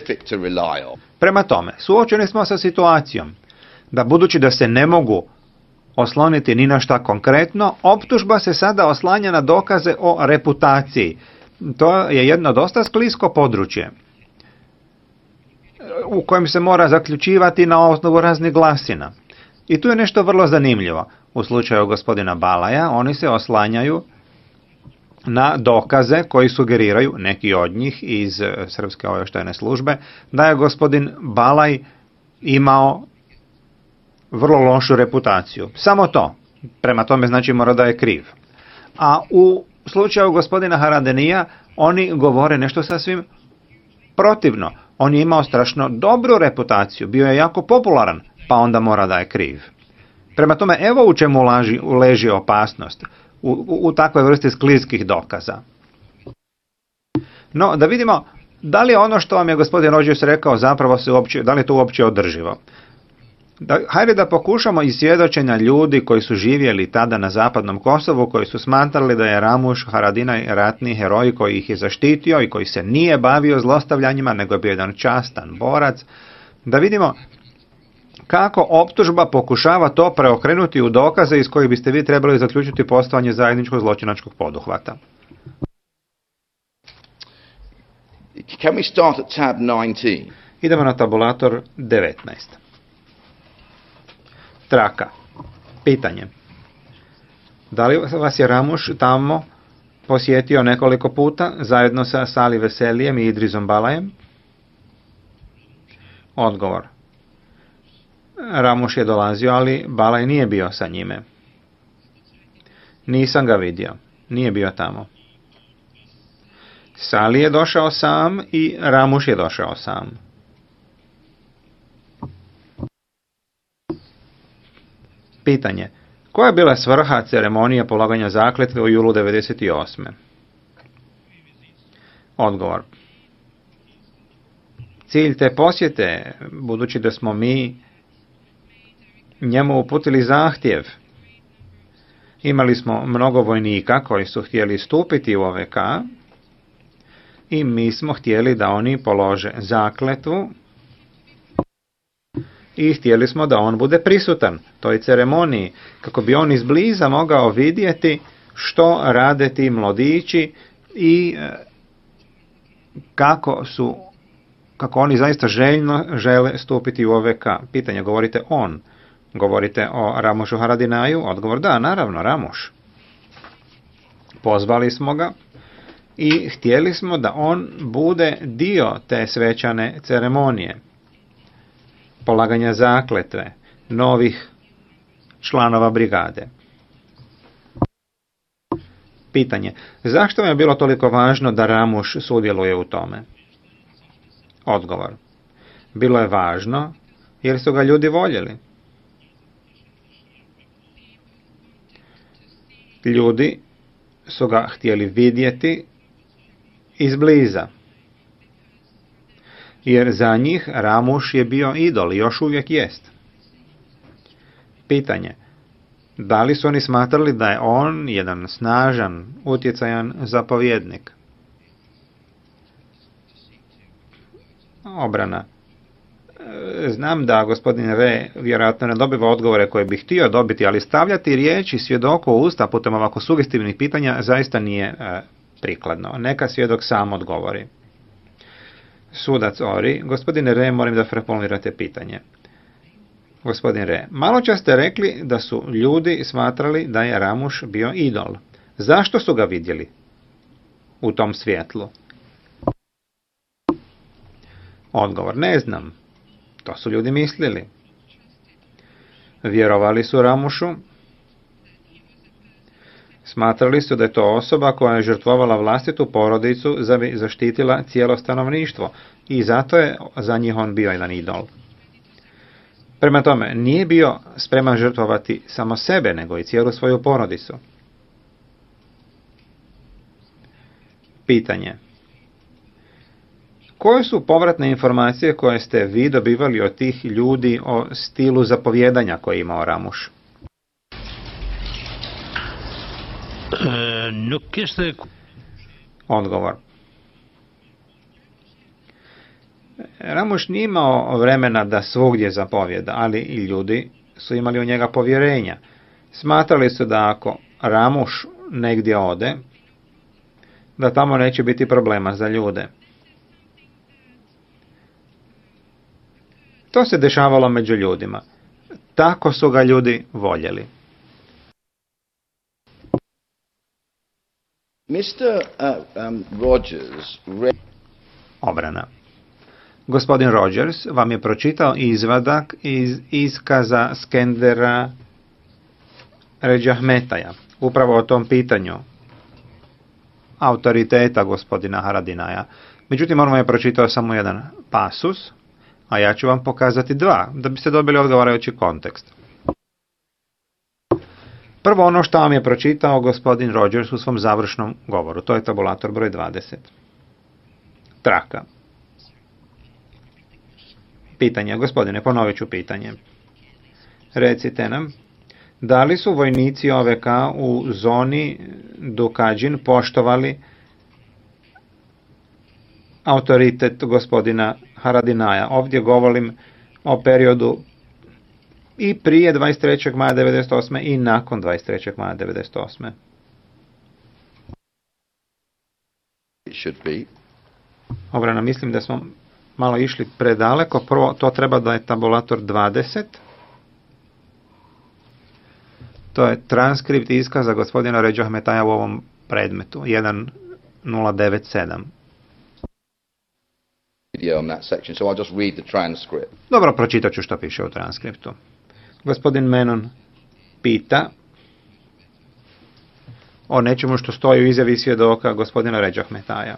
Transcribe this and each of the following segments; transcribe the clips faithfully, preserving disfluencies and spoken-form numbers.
specific to rely on. Prema tome, suočeni smo sa situacijom da budući da se ne mogu osloniti ni na šta konkretno, optužba se sada oslanja na dokaze o reputaciji. To je jedno dosta sklisko područje u kojem se mora zaključivati na osnovu raznih glasina. I tu je nešto vrlo zanimljivo. U slučaju gospodina Balaja oni se oslanjaju na dokaze koji sugeriraju, neki od njih iz Srpske obavještajne službe, da je gospodin Balaj imao vrlo lošu reputaciju. Samo to. Prema tome znači mora da je kriv. A u slučaju gospodina Haradenija oni govore nešto sasvim protivno. On je imao strašno dobru reputaciju, bio je jako popularan, pa onda mora da je kriv. Prema tome, evo u čemu laži, leži opasnost, u, u, u takvoj vrsti skliskih dokaza. No, da vidimo, da li je ono što vam je gospodin Rođius rekao zapravo se uopće, da li je to uopće održivo. Da, hajde da pokušamo iz svjedočenja ljudi koji su živjeli tada na zapadnom Kosovu, koji su smatrali da je Ramuš Haradinaj ratni heroj koji ih je zaštitio i koji se nije bavio zlostavljanjima, nego je bio jedan častan borac, da vidimo kako optužba pokušava to preokrenuti u dokaze iz kojih biste vi trebali zaključiti postojanje zajedničkog zločinačkog poduhvata. Can we start at tab nineteen? Idemo na tabulator devetnaest. Traka. Pitanje. Da li vas je Ramuš tamo posjetio nekoliko puta zajedno sa Sali Veselijem i Idrizom Balajem? Odgovor. Ramuš je dolazio, ali Balaj nije bio sa njime. Nisam ga vidio. Nije bio tamo. Sali je došao sam i Ramuš je došao sam. Pitanje. Koja je bila svrha ceremonije polaganja zakletve u julu devedeset osme? Odgovor. Cilj te posjete, budući da smo mi njemu uputili zahtjev, imali smo mnogo vojnika koji su htjeli stupiti u O V K i mi smo htjeli da oni polože zakletvu i htjeli smo da on bude prisutan toj ceremoniji, kako bi on izbliza mogao vidjeti što rade ti mladići i kako su, kako oni zaista željno žele stupiti u O V K. Pitanje, govorite on, govorite o Ramušu Haradinaju? Odgovor, da, naravno, Ramuš. Pozvali smo ga i htjeli smo da on bude dio te svečane ceremonije polaganja zakletve novih članova brigade. Pitanje. Zašto vam je bilo toliko važno da Ramuš sudjeluje u tome? Odgovor. Bilo je važno jer su ga ljudi voljeli. Ljudi su ga htjeli vidjeti izbliza. Jer za njih Ramuš je bio idol i još uvijek jest. Pitanje. Da li su oni smatrali da je on jedan snažan, utjecajan zapovjednik? Obrana. Znam da gospodin R. vjerojatno ne dobiva odgovore koje bi htio dobiti, ali stavljati riječi svjedoku u usta putem ovako sugestivnih pitanja zaista nije e, prikladno. Neka svjedok sam odgovori. Sudac Ori, gospodine R. molim da preformulirate pitanje. Gospodin R. malo čas ste rekli da su ljudi smatrali da je Ramuš bio idol. Zašto su ga vidjeli u tom svjetlu? Odgovor, ne znam. To su ljudi mislili. Vjerovali su Ramušu. Smatrali su da je to osoba koja je žrtvovala vlastitu porodicu da bi zaštitila cijelo stanovništvo i zato je za njih on bio jedan idol. Prema tome, nije bio spreman žrtvovati samo sebe, nego i cijelu svoju porodicu. Pitanje. Koje su povratne informacije koje ste vi dobivali od tih ljudi o stilu zapovjedanja koji je imao Ramuš? E, Odgovor. Ramuš nije imao vremena da svugdje zapovjeda, ali i ljudi su imali u njega povjerenja. Smatrali su da ako Ramuš negdje ode, da tamo neće biti problema za ljude. To se dešavalo među ljudima. Tako su ga ljudi voljeli. mister Uh, um, Rogers read... Obrana. Gospodin Rogers vam je pročitao izvadak iz iskaza Skendera Ređahmetaja, upravo o tom pitanju autoriteta gospodina Haradinaja. Međutim, on vam je pročitao samo jedan pasus, a ja ću vam pokazati dva, da biste dobili odgovarajući kontekst. Prvo ono što vam je pročitao gospodin Rogers u svom završnom govoru, to je tabulator broj dvadeset. Traka. Pitanje, gospodine, ponovit ću pitanje. Recite nam, da li su vojnici O V K u zoni Dukađin poštovali autoritet gospodina Haradinaja? Ovdje govorim o periodu i prije dvadeset trećeg maja devedeset osme i nakon dvadeset trećeg maja devedeset osme. It should be. Obrana, mislim da smo malo išli predaleko. Prvo, to treba da je tabulator dvadeset. To je transkript iskaza gospodina Ređahmetaja u ovom predmetu. jedan nula devet sedam. On that section, so I'll just read the transcript. Dobro, pročitat ću što piše u transkriptu. Gospodin Menon pita o nečemu što stoji u izjavi svjedoka gospodina Ređahmetaja.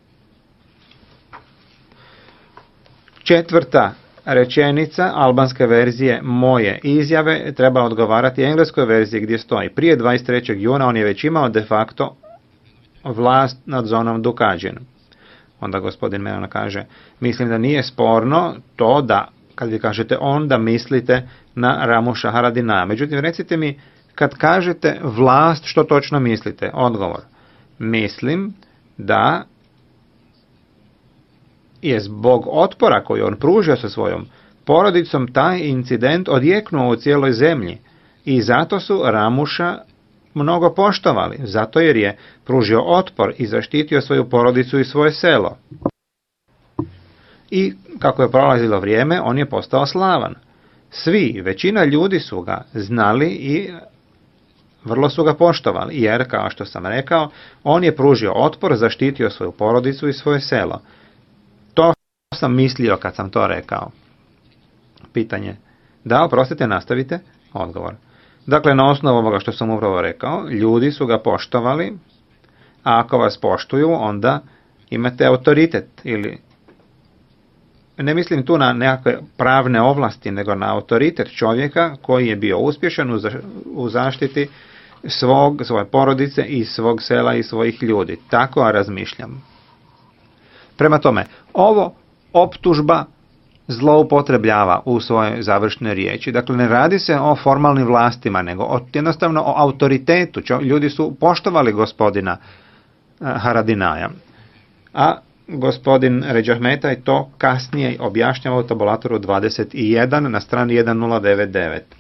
Četvrta rečenica albanske verzije moje izjave treba odgovarati engleskoj verziji gdje stoji prije dvadeset trećeg juna on je već imao de facto vlast nad zonom Dukađin. Onda gospodin Menon kaže, mislim da nije sporno to da, kad vi kažete onda mislite na Ramuša Haradinaja. Međutim, recite mi, kad kažete vlast, što točno mislite? Odgovor. Mislim da je zbog otpora koji on pružio sa svojom porodicom taj incident odjeknuo u cijeloj zemlji i zato su Ramuša mnogo poštovali, zato jer je pružio otpor i zaštitio svoju porodicu i svoje selo. I kako je prolazilo vrijeme, on je postao slavan. Svi, većina ljudi su ga znali i vrlo su ga poštovali, jer, kao što sam rekao, on je pružio otpor, zaštitio svoju porodicu i svoje selo. To sam mislio kad sam to rekao. Pitanje. Da, oprostite, nastavite. Odgovor. Dakle, na osnovu ovoga što sam upravo rekao, ljudi su ga poštovali, a ako vas poštuju, onda imate autoritet ili ne mislim tu na nekakve pravne ovlasti, nego na autoritet čovjeka koji je bio uspješan u zaštiti svog, svoje porodice i svog sela i svojih ljudi. Tako razmišljam. Prema tome, ovo optužba zloupotrebljava u svojoj završnoj riječi. Dakle, ne radi se o formalnim vlastima, nego o, jednostavno o autoritetu. Ljudi su poštovali gospodina Haradinaja. A gospodin Ređahmetaj to kasnije objašnjava u tabulatoru dvadeset jedan na strani jedan nula devet devet.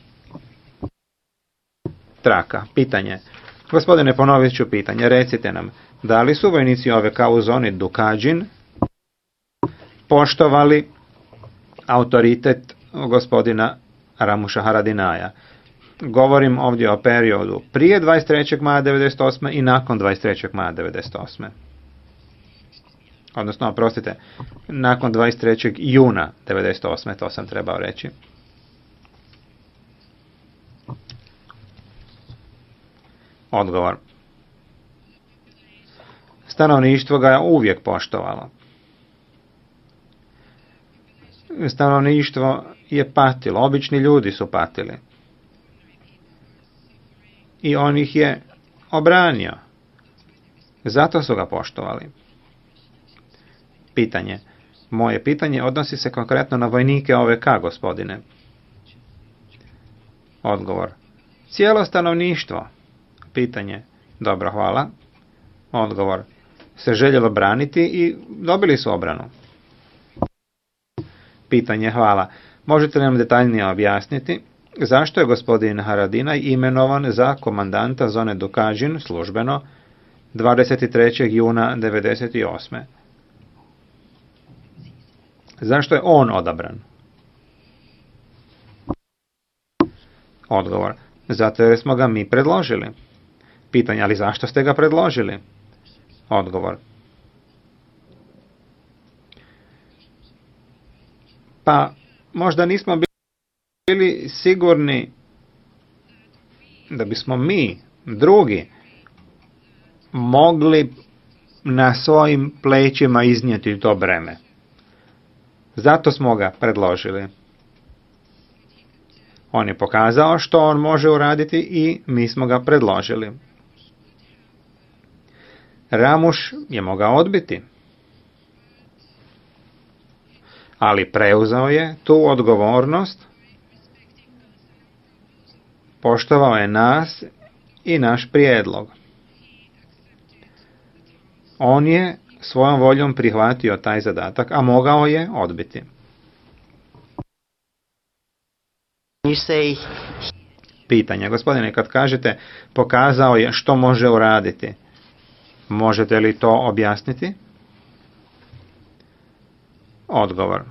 Traka. Pitanje. Gospodine, ponovit ću pitanje. Recite nam, da li su vojnici O V K u zoni Dukađin poštovali autoritet gospodina Ramuša Haradinaja? Govorim ovdje o periodu prije dvadeset trećeg maja devedeset osme i nakon dvadeset trećeg maja devedeset osme. Odnosno, oprostite, nakon dvadeset trećeg juna devedeset osme, to sam trebao reći. Odgovor. Stanovništvo ga je uvijek poštovalo. Stanovništvo je patilo, obični ljudi su patili. I on ih je obranio. Zato su ga poštovali. Pitanje. Moje pitanje odnosi se konkretno na vojnike O V K, gospodine. Odgovor. Cijelo stanovništvo. Pitanje. Dobro, hvala. Odgovor. Se željelo braniti i dobili su obranu. Pitanje, hvala. Možete li nam detaljnije objasniti zašto je gospodin Haradinaj imenovan za komandanta zone Dukađin službeno dvadeset trećeg juna devedeset osme. Zašto je on odabran? Odgovor. Zato jer smo ga mi predložili. Pitanje, ali zašto ste ga predložili? Odgovor. Pa, možda nismo bili sigurni da bismo mi, drugi, mogli na svojim plećima iznijeti to breme. Zato smo ga predložili. On je pokazao što on može uraditi i mi smo ga predložili. Ramuš je mogao odbiti, ali preuzeo je tu odgovornost, poštovao je nas i naš prijedlog. On je svojom voljom prihvatio taj zadatak, a mogao je odbiti. Pitanje, gospodine, kad kažete pokazao je što može uraditi, možete li to objasniti? Odgovor.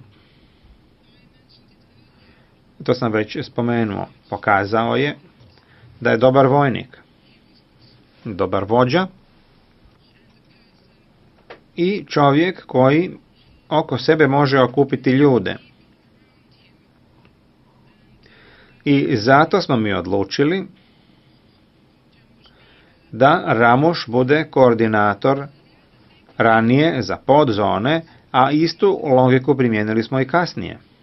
To sam već spomenuo. Pokazao je da je dobar vojnik, dobar vođa i čovjek koji oko sebe može okupiti ljude. I zato smo mi odlučili da Ramuš bude koordinator ranije za podzone, a istu logiku primijenili smo i kasnije.